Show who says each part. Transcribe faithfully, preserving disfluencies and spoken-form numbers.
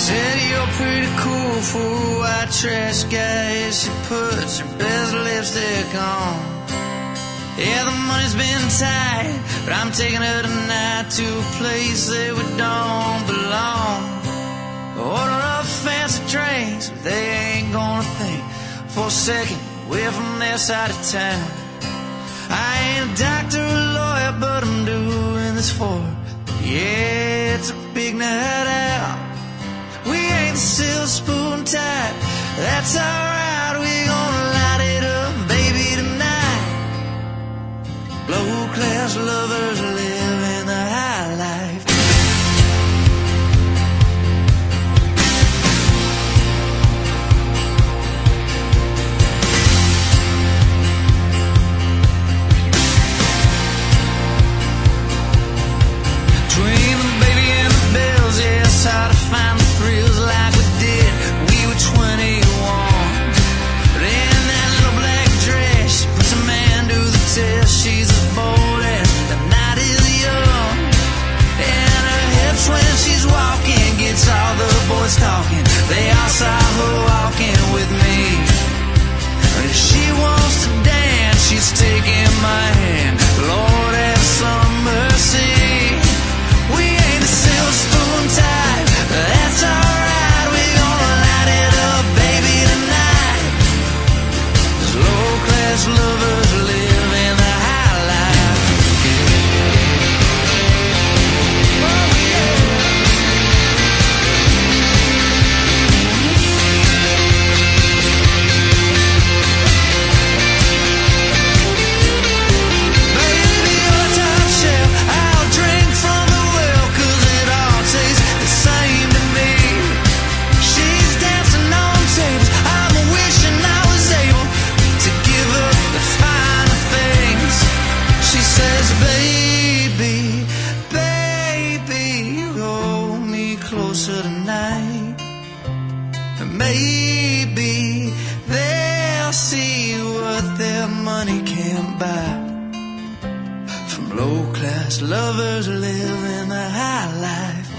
Speaker 1: Said you're pretty cool for a white trash guy. She puts her best lipstick on. Yeah, the money's been tight, but I'm taking her tonight to a place that we don't belong. Order up fancy drinks, but they ain't gonna think for a second we're from their side of town. I ain't a doctor or a lawyer, but I'm doing this for her. Yeah, it's a big night out. We ain't the silver spoon type. That's alright, we gonna light it up, baby, tonight. Low class lovers living the high life. Between the baby and the bills, yeah, it's hard to find the thrills like we did. We were twenty-one. But in that little black dress, she puts a man to the test. She's as bold as the night is young. And her hips when she's walking gets all the boys talking. They all saw her walking with me. But if she wants to dance, she's taking my hand. Lord, have some mercy. We ain't the silver spoon type. That's alright, we gonna light it up, baby, tonight. 'Cause low class lovers live in the high life. Oh yeah. Baby, you're top shelf. I'll drink from the well, 'cause it all tastes the same to me. She's dancing on tables. I'm wishing I was able to give her the finer things. She says, baby, baby, hold me closer tonight. And maybe they'll see what their money can't buy. From low class lovers living the high life.